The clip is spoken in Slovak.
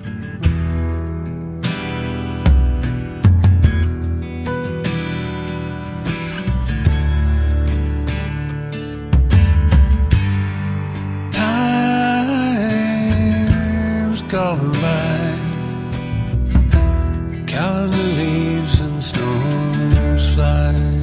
Time's gone by, calendar leaves and storms fly.